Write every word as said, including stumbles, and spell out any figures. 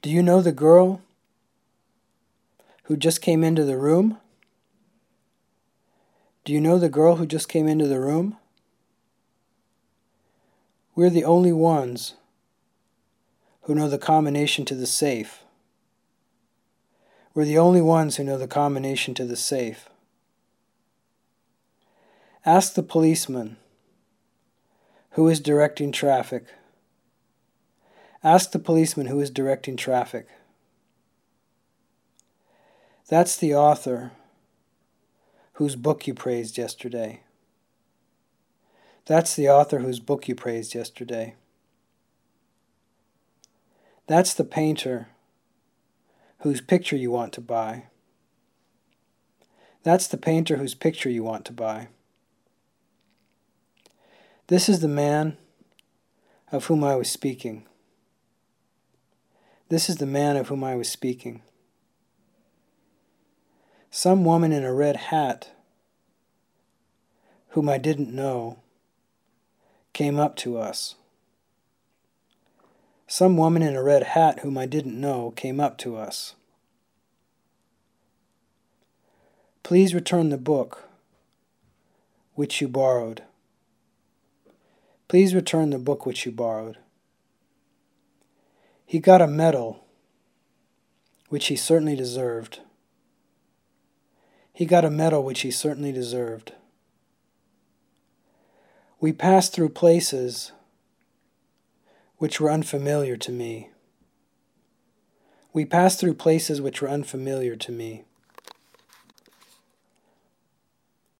Do you know the girl who just came into the room? Do you know the girl who just came into the room? We're the only ones who know the combination to the safe. We're the only ones who know the combination to the safe. Ask the policeman who is directing traffic. Ask the policeman who is directing traffic. That's the author whose book you praised yesterday. That's the author whose book you praised yesterday. That's the painter whose picture you want to buy. That's the painter whose picture you want to buy. This is the man of whom I was speaking. This is the man of whom I was speaking. Some woman in a red hat, whom I didn't know, came up to us. Some woman in a red hat whom I didn't know came up to us. Please return the book which you borrowed. Please return the book which you borrowed. He got a medal, which he certainly deserved. He got a medal which he certainly deserved. We passed through places which were unfamiliar to me. We passed through places which were unfamiliar to me.